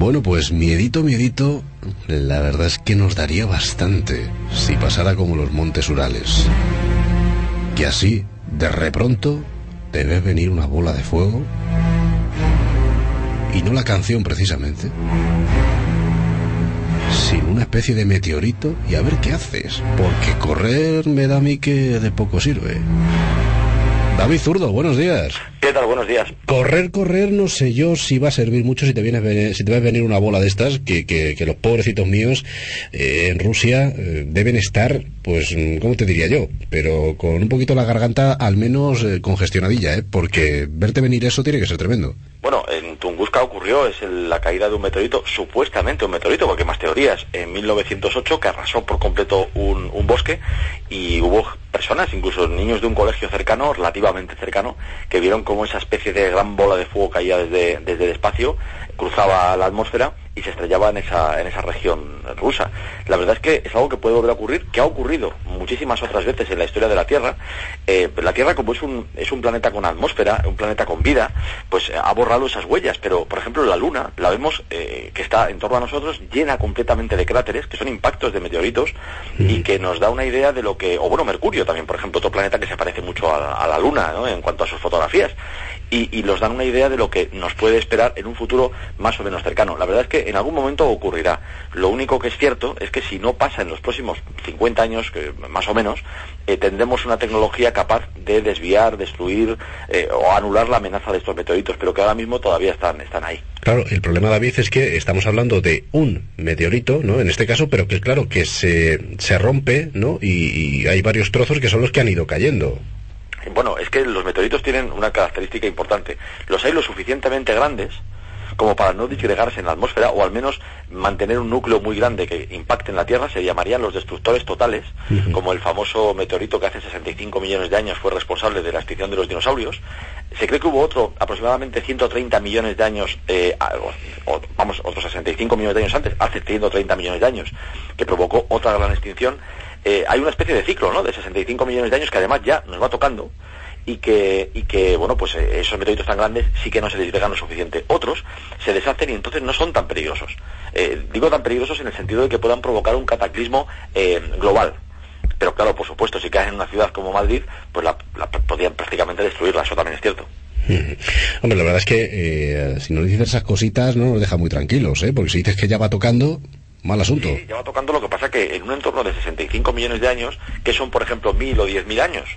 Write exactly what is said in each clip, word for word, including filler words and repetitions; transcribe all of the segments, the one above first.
Bueno, pues miedito, miedito, la verdad es que nos daría bastante si pasara como los montes Urales. Que así, de repronto, te ves venir una bola de fuego, y no la canción precisamente, sino una especie de meteorito, y a ver qué haces, porque correr me da a mí que de poco sirve. David Zurdo, buenos días. ¿Qué tal? Buenos días. Correr, correr, no sé yo si va a servir mucho si te viene, si te va a venir una bola de estas, que, que, que los pobrecitos míos eh, en Rusia eh, deben estar, pues, ¿cómo te diría yo? Pero con un poquito la garganta al menos eh, congestionadilla, ¿eh? Porque verte venir eso tiene que ser tremendo. Bueno, en Tunguska ocurrió, es el, la caída de un meteorito, supuestamente un meteorito, porque hay más teorías, en mil novecientos ocho, que arrasó por completo un, un bosque, y hubo personas, incluso niños de un colegio cercano, relativamente cercano, que vieron como esa especie de gran bola de fuego caía desde, desde el espacio, cruzaba la atmósfera y se estrellaba en esa, en esa región rusa. La verdad es que es algo que puede volver a ocurrir, que ha ocurrido muchísimas otras veces en la historia de la Tierra. Eh, la Tierra, como es un, es un planeta con atmósfera, un planeta con vida, pues ha borrado esas huellas, pero por ejemplo la Luna, la vemos eh, que está en torno a nosotros, llena completamente de cráteres, que son impactos de meteoritos, mm. y que nos da una idea de lo que, o bueno, Mercurio también, por ejemplo, otro planeta que se parece mucho a, a la Luna, ¿no?, en cuanto a sus fotografías. Y, y nos dan una idea de lo que nos puede esperar en un futuro más o menos cercano. La verdad es que en algún momento ocurrirá. Lo único que es cierto es que si no pasa en los próximos cincuenta años, que más o menos, eh, tendremos una tecnología capaz de desviar, destruir eh, o anular la amenaza de estos meteoritos, pero que ahora mismo todavía están, están ahí. Claro, el problema, David, es que estamos hablando de un meteorito, ¿no?, en este caso, pero que claro, que se, se rompe, ¿no?, y, y hay varios trozos que son los que han ido cayendo. Bueno, es que los meteoritos tienen una característica importante. Los hay lo suficientemente grandes como para no disgregarse en la atmósfera, o al menos mantener un núcleo muy grande que impacte en la Tierra. Se llamarían los destructores totales, uh-huh. como el famoso meteorito que hace sesenta y cinco millones de años fue responsable de la extinción de los dinosaurios. Se cree que hubo otro, aproximadamente ciento treinta millones de años, eh, o, o, vamos, otros sesenta y cinco millones de años antes, hace ciento treinta millones de años, que provocó otra gran extinción. Eh, hay una especie de ciclo, ¿no?, de sesenta y cinco millones de años que además ya nos va tocando, y que, y que bueno, pues eh, esos meteoritos tan grandes sí que no se disgregan lo suficiente. Otros se deshacen y entonces no son tan peligrosos. Eh, digo tan peligrosos en el sentido de que puedan provocar un cataclismo eh, global. Pero claro, por supuesto, si caen en una ciudad como Madrid, pues la, la podrían prácticamente destruirla, eso también es cierto. Hombre, la verdad es que eh, si nos dices esas cositas no nos deja muy tranquilos, ¿eh? Porque si dices que ya va tocando, mal asunto. Sí, ya va tocando. Lo que pasa que en un entorno de sesenta y cinco millones de años, que son por ejemplo mil o diez mil años,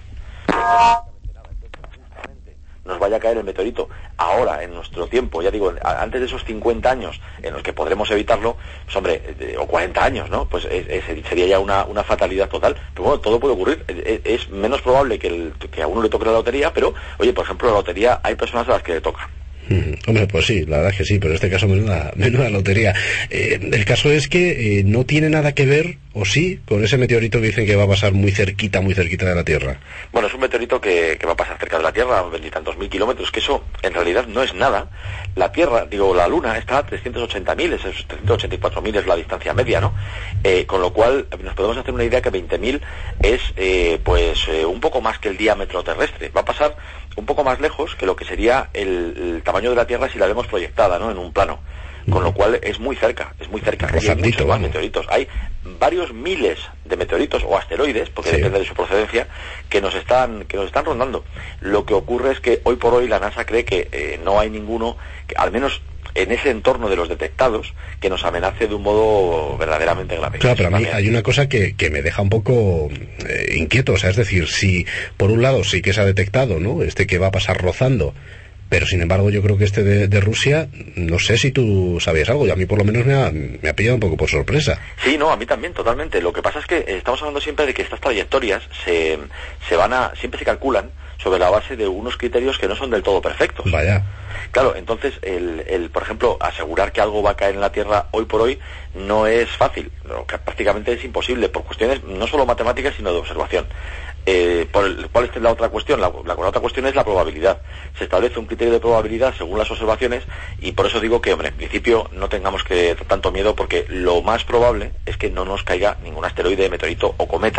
nos vaya a caer el meteorito ahora, en nuestro tiempo, ya digo, antes de esos cincuenta años en los que podremos evitarlo, pues hombre, o cuarenta años, ¿no? Pues es, es, sería ya una, una fatalidad total. Pero bueno, todo puede ocurrir. Es, es menos probable que, el, que a uno le toque la lotería, pero, oye, por ejemplo, la lotería hay personas a las que le toca. Hombre, pues sí, la verdad es que sí, pero en este caso menuda, menuda lotería. Eh, el caso es que eh, no tiene nada que ver, o sí, con ese meteorito que dicen que va a pasar muy cerquita, muy cerquita de la Tierra. Bueno, es un meteorito que, que va a pasar cerca de la Tierra, a veintitantos mil kilómetros, que eso en realidad no es nada. La Tierra, digo, la Luna está a trescientos ochenta mil, esos trescientos ochenta y cuatro mil es la distancia media, ¿no? Eh, con lo cual nos podemos hacer una idea que veinte mil es, eh, pues, eh, un poco más que el diámetro terrestre. Va a pasar un poco más lejos que lo que sería el, el tamaño de la Tierra si la vemos proyectada, ¿no?, en un plano. Con lo cual es muy cerca, es muy cerca. Y hay muchos más meteoritos. Hay varios miles de meteoritos o asteroides, porque sí, depende de su procedencia, que nos están que nos están rondando. Lo que ocurre es que hoy por hoy la NASA cree que eh, no hay ninguno, que, al menos en ese entorno de los detectados, que nos amenace de un modo verdaderamente grave. Claro, pero a mí hay una cosa que, que me deja un poco eh, inquieto, o sea, es decir, si por un lado sí que se ha detectado, ¿no?, este que va a pasar rozando, pero sin embargo yo creo que este de, de Rusia, no sé si tú sabías algo, y a mí por lo menos me ha, me ha pillado un poco por sorpresa. Sí, no, a mí también, totalmente. Lo que pasa es que estamos hablando siempre de que estas trayectorias se, se van a, siempre se calculan sobre la base de unos criterios que no son del todo perfectos. Vaya. Claro, entonces, el, el, por ejemplo, asegurar que algo va a caer en la Tierra hoy por hoy no es fácil, no, que prácticamente es imposible, por cuestiones no solo matemáticas, sino de observación. Eh, por el, ¿Cuál es la otra cuestión? La, la, la otra cuestión es la probabilidad. Se establece un criterio de probabilidad según las observaciones, y por eso digo que, hombre, en principio no tengamos que tanto miedo, porque lo más probable es que no nos caiga ningún asteroide, meteorito o cometa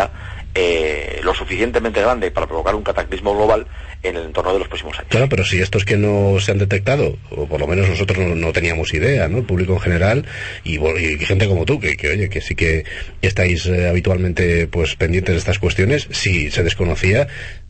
eh, lo suficientemente grande para provocar un cataclismo global en el entorno de los próximos años. Claro, pero si estos que no se han detectado, o por lo menos nosotros no, no teníamos idea, ¿no? El público en general, y, y gente como tú, que, que oye, que sí que estáis eh, habitualmente pues pendientes de estas cuestiones, si se desconocía,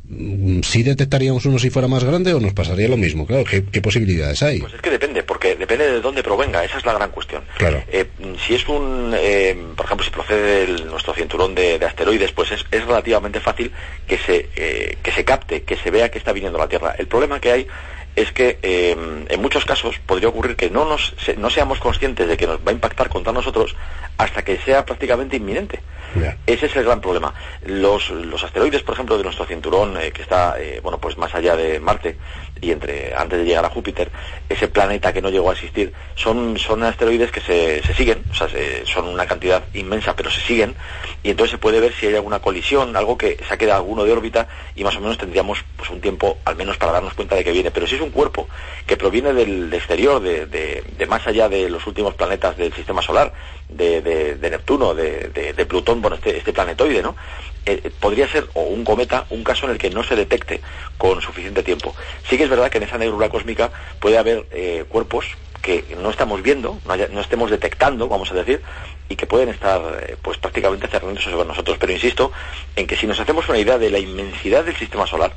¿sí detectaríamos uno si fuera más grande o nos pasaría lo mismo? Claro, ¿qué, qué posibilidades hay? Pues es que depende, porque depende de dónde provenga, esa es la gran cuestión. Claro. Eh, si es un, eh, por ejemplo, si procede de nuestro cinturón de, de asteroides, pues es, es relativamente fácil que se, eh, que se capte, que se vea que está viniendo a la Tierra. El problema que hay es que eh, en muchos casos podría ocurrir que no nos se, no seamos conscientes de que nos va a impactar contra nosotros hasta que sea prácticamente inminente. Yeah. Ese es el gran problema. Los, los asteroides, por ejemplo, de nuestro cinturón, eh, que está eh, bueno, pues más allá de Marte y entre antes de llegar a Júpiter, ese planeta que no llegó a existir, son, son asteroides que se, se siguen, o sea, se, son una cantidad inmensa, pero se siguen, y entonces se puede ver si hay alguna colisión, algo que saque alguno de órbita, y más o menos tendríamos pues un tiempo, al menos para darnos cuenta de que viene. Pero si es un cuerpo que proviene del exterior, de, de, de más allá de los últimos planetas del sistema solar, de, de, de Neptuno, de, de, de Plutón, bueno, este, este planetoide, ¿no? Eh, podría ser, o un cometa, un caso en el que no se detecte con suficiente tiempo. Sí que es verdad que en esa negrura cósmica puede haber eh, cuerpos que no estamos viendo, no, haya, no estemos detectando, vamos a decir, y que pueden estar eh, pues prácticamente cerrándose sobre nosotros. Pero insisto en que si nos hacemos una idea de la inmensidad del sistema solar,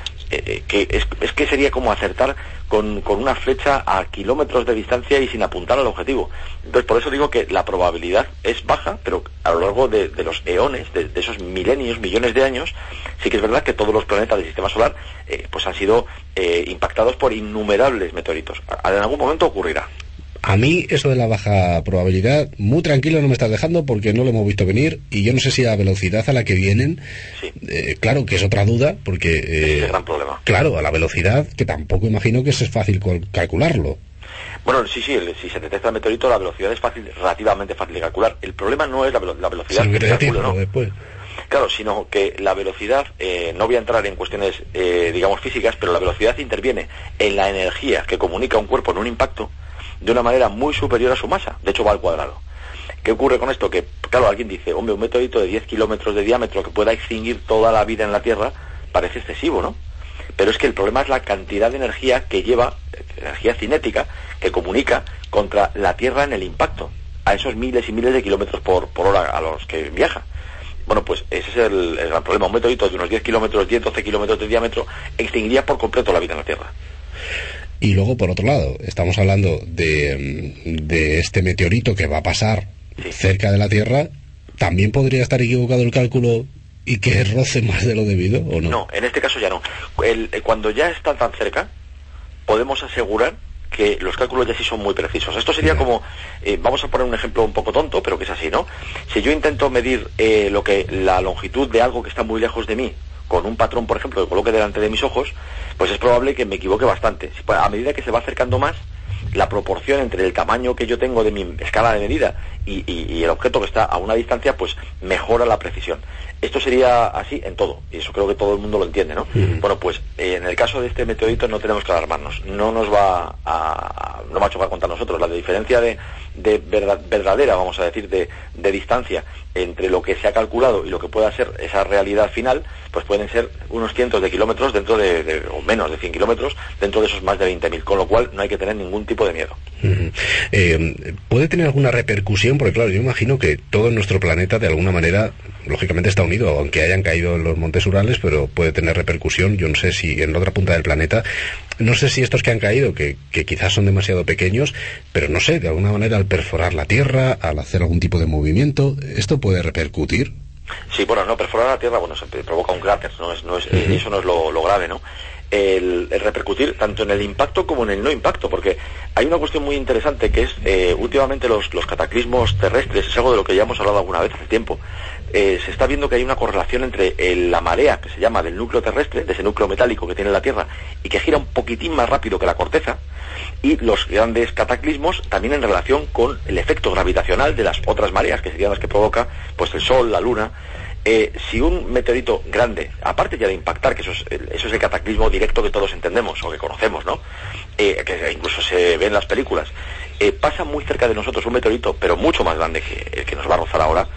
eh, que es, es que sería como acertar con, con una flecha a kilómetros de distancia y sin apuntar al objetivo. Entonces, por eso digo que la probabilidad es baja, pero a lo largo de, de los eones, de, de esos milenios, millones de años, sí que es verdad que todos los planetas del sistema solar eh, pues han sido eh, impactados por innumerables meteoritos. En algún momento ocurrirá. A mí eso de la baja probabilidad, muy tranquilo no me estás dejando porque no lo hemos visto venir, y yo no sé si a la velocidad a la que vienen, sí. eh, claro que es otra duda, porque... Eh, es el gran problema. Claro, a la velocidad, que tampoco imagino que es fácil calcularlo. Bueno, sí, sí, si se detecta el meteorito, la velocidad es fácil, relativamente fácil de calcular. El problema no es la, velo la velocidad que se calcula, ¿no? Después. Claro, sino que la velocidad, eh, no voy a entrar en cuestiones, eh, digamos, físicas, pero la velocidad interviene en la energía que comunica un cuerpo en un impacto de una manera muy superior a su masa, de hecho va al cuadrado. ¿Qué ocurre con esto? Que, claro, alguien dice, hombre, un meteorito de diez kilómetros de diámetro que pueda extinguir toda la vida en la Tierra, parece excesivo, ¿no? Pero es que el problema es la cantidad de energía que lleva, energía cinética, que comunica contra la Tierra en el impacto, a esos miles y miles de kilómetros por, por hora a los que viaja. Bueno, pues ese es el, el gran problema. Un meteorito de unos diez kilómetros, diez, doce kilómetros de diámetro, extinguiría por completo la vida en la Tierra. Y luego, por otro lado, estamos hablando de, de este meteorito que va a pasar sí. cerca de la Tierra. ¿También podría estar equivocado el cálculo y que roce más de lo debido, o no? No, en este caso ya no. El, el, cuando ya está tan cerca, podemos asegurar que los cálculos ya sí son muy precisos. Esto sería yeah. como, eh, vamos a poner un ejemplo un poco tonto, pero que es así, ¿no? Si yo intento medir eh, lo que la longitud de algo que está muy lejos de mí, con un patrón, por ejemplo, que coloque delante de mis ojos, pues es probable que me equivoque bastante. A medida que se va acercando más, la proporción entre el tamaño que yo tengo de mi escala de medida y, y, y el objeto que está a una distancia, pues mejora la precisión. Esto sería así en todo, y eso creo que todo el mundo lo entiende, ¿no? Uh-huh. Bueno, pues eh, en el caso de este meteorito no tenemos que alarmarnos, no nos va a, no va a chocar contra nosotros. La diferencia de, de verdad, verdadera, vamos a decir, de, de distancia entre lo que se ha calculado y lo que pueda ser esa realidad final, pues pueden ser unos cientos de kilómetros dentro de, de o menos de cien kilómetros dentro de esos más de veinte mil, con lo cual no hay que tener ningún tipo de miedo. Uh-huh. eh, ¿Puede tener alguna repercusión? Porque claro, yo imagino que todo nuestro planeta de alguna manera, lógicamente está unido, aunque hayan caído en los montes Urales, pero puede tener repercusión. Yo no sé si en la otra punta del planeta, no sé si estos que han caído, que, que quizás son demasiado pequeños, pero no sé, de alguna manera al perforar la Tierra, al hacer algún tipo de movimiento, ¿esto puede repercutir? Sí, bueno, no, perforar la Tierra, bueno, se provoca un cráter, no es, no es, uh-huh. eso no es lo, lo grave, ¿no? El, el repercutir tanto en el impacto como en el no impacto, porque hay una cuestión muy interesante que es, eh, últimamente los, los cataclismos terrestres, es algo de lo que ya hemos hablado alguna vez hace tiempo. Eh, se está viendo que hay una correlación entre el, la marea, que se llama del núcleo terrestre, de ese núcleo metálico que tiene la Tierra, y que gira un poquitín más rápido que la corteza, y los grandes cataclismos también en relación con el efecto gravitacional de las otras mareas, que serían las que provoca pues el Sol, la Luna. Eh, si un meteorito grande, aparte ya de impactar, que eso es, eso es el cataclismo directo que todos entendemos o que conocemos, ¿no? Eh, que incluso se ve en las películas, eh, pasa muy cerca de nosotros un meteorito, pero mucho más grande que el que nos va a rozar ahora,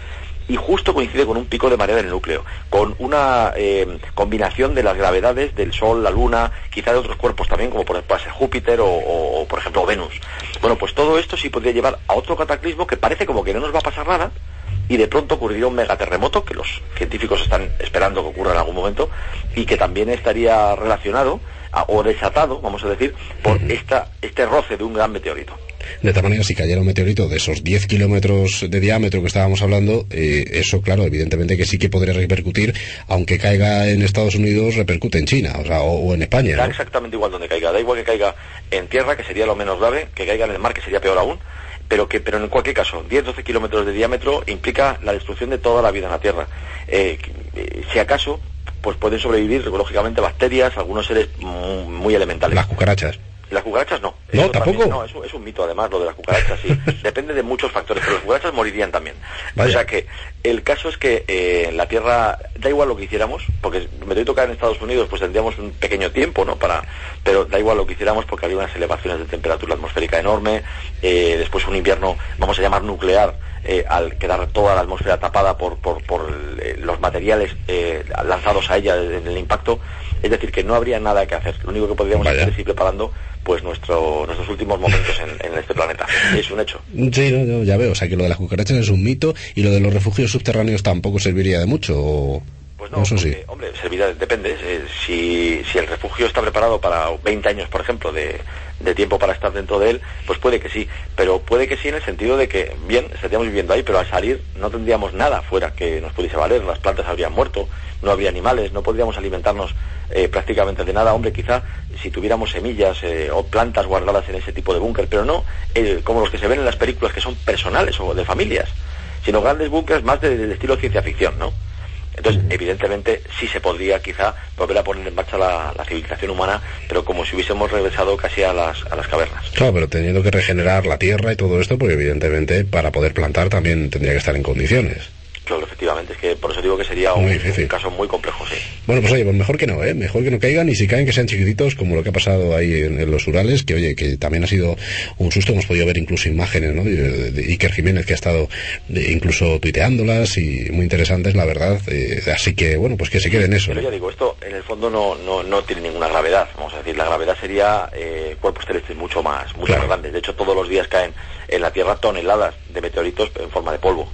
y justo coincide con un pico de marea del núcleo, con una eh, combinación de las gravedades del Sol, la Luna, quizá de otros cuerpos también, como por ejemplo Júpiter o, o, o por ejemplo Venus. Bueno, pues todo esto sí podría llevar a otro cataclismo que parece como que no nos va a pasar nada, y de pronto ocurriría un megaterremoto que los científicos están esperando que ocurra en algún momento, y que también estaría relacionado a, o desatado, vamos a decir, por uh-huh. esta, este roce de un gran meteorito. De tal manera, si cayera un meteorito de esos diez kilómetros de diámetro que estábamos hablando, eh, eso, claro, evidentemente que sí que podría repercutir, aunque caiga en Estados Unidos, repercute en China, o sea, o, o en España, ¿no? Da exactamente igual donde caiga, da igual que caiga en tierra, que sería lo menos grave, que caiga en el mar, que sería peor aún, pero que pero en cualquier caso, diez a doce kilómetros de diámetro implica la destrucción de toda la vida en la Tierra. Eh, eh, si acaso, pues pueden sobrevivir, lógicamente, bacterias, algunos seres muy, muy elementales. Las cucarachas. Las cucarachas no. No, Eso tampoco. También, no, es un, es un mito además lo de las cucarachas, sí. Depende de muchos factores, pero las cucarachas morirían también. Vaya. O sea que el caso es que eh, la Tierra, da igual lo que hiciéramos, porque el meteorito cae en Estados Unidos, pues tendríamos un pequeño tiempo, ¿no? Para, pero da igual lo que hiciéramos porque habría unas elevaciones de temperatura atmosférica enorme, eh, después un invierno, vamos a llamar nuclear, eh, al quedar toda la atmósfera tapada por, por, por eh, los materiales eh, lanzados a ella en el impacto. Es decir, que no habría nada que hacer. Lo único que podríamos Vaya. hacer es ir preparando pues nuestro, nuestros últimos momentos en, en este planeta. Es un hecho. Sí, no, no, ya veo. O sea, que lo de las cucarachas es un mito, y lo de los refugios subterráneos tampoco serviría de mucho. ¿O? Pues no, eso sí. Porque, hombre, servirá, depende. Eh, si, si el refugio está preparado para veinte años, por ejemplo, de, de tiempo para estar dentro de él, pues puede que sí. Pero puede que sí en el sentido de que, bien, estaríamos viviendo ahí, pero al salir no tendríamos nada fuera que nos pudiese valer. Las plantas habrían muerto, no habría animales, no podríamos alimentarnos eh, prácticamente de nada. Hombre, quizá si tuviéramos semillas eh, o plantas guardadas en ese tipo de búnker, pero no eh, como los que se ven en las películas, que son personales o de familias, sino grandes búnkers más de, del estilo ciencia ficción, ¿no? Entonces, evidentemente, sí se podría quizá volver a poner en marcha la, la civilización humana, pero como si hubiésemos regresado casi a las, a las cavernas. Claro, pero teniendo que regenerar la tierra y todo esto, porque evidentemente para poder plantar también tendría que estar en condiciones. Claro, efectivamente, es que por eso digo que sería un, un caso muy complejo, sí. Bueno, pues oye, pues mejor que no, ¿eh? Mejor que no caigan, y si caen que sean chiquititos, como lo que ha pasado ahí en, en los Urales, que oye, que también ha sido un susto. Hemos podido ver incluso imágenes, ¿no? De, de Iker Jiménez, que ha estado de, incluso tuiteándolas, y muy interesantes, la verdad. Eh, así que, bueno, pues que se quede en eso. Pero ya digo, esto en el fondo no, no, no tiene ninguna gravedad, vamos a decir. La gravedad sería eh, cuerpos terrestres mucho más, mucho claro. más grandes. De hecho, todos los días caen en la Tierra toneladas de meteoritos en forma de polvo.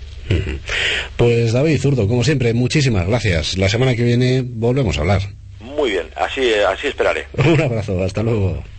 Pues David Zurdo, como siempre, muchísimas gracias. La semana que viene volvemos a hablar. Muy bien, así, así esperaré. Un abrazo, hasta luego.